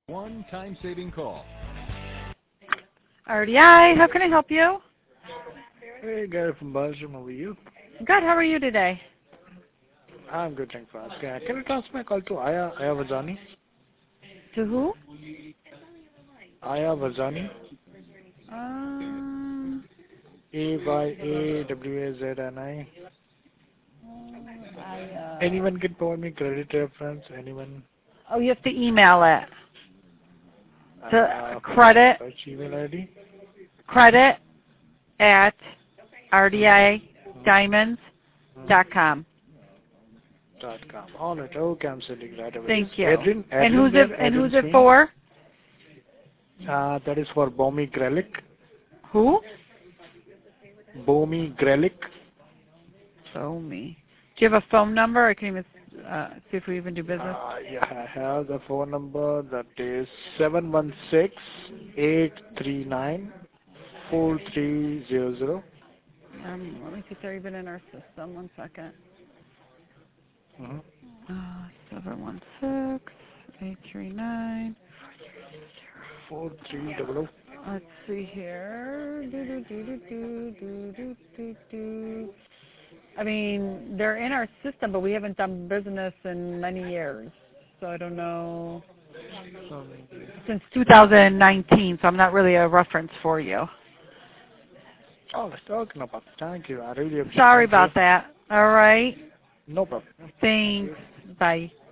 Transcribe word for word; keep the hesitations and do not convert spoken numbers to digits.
One time-saving call. R D I, how can I help you? Hey, Gary from Belgium. How are you? Good. How are you today? I'm good, thanks for asking. Uh, Can you transfer my call to Aya, Aya Vazani? To who? Aya Vazani. Um, A Y A W A Z N I. I, uh, Anyone can provide me credit reference? Anyone? oh, you have to email it. To Uh, credit, which email I D? credit at R D I diamonds dot com. Dot com. All right. Okay, I'm sending right away. Thank Is you. Adrian, And Adrian who's there? it? And Adrian who's it Sweeney? for? Uh, that is for Bomi Grelic. Who? Bomi Grelic. Oh me. Do you have a phone number? I can even uh, see if we even do business. Uh, yeah, I have the phone number. That is seven one six eight three nine four three zero zero. Um, let me see if they're even in our system. One second. Mm-hmm. Uh, seven one six eight three nine. Four three double Let's see here. Do, do, do, do, do, do, do, do, do. I mean, they're in our system, but we haven't done business in many years. So I don't know. oh. Since two thousand nineteen, so I'm not really a reference for you. Oh, okay, no problem. Thank you. I really appreciate it. Sorry Thank you. about that. All right. No problem. Thanks. Bye.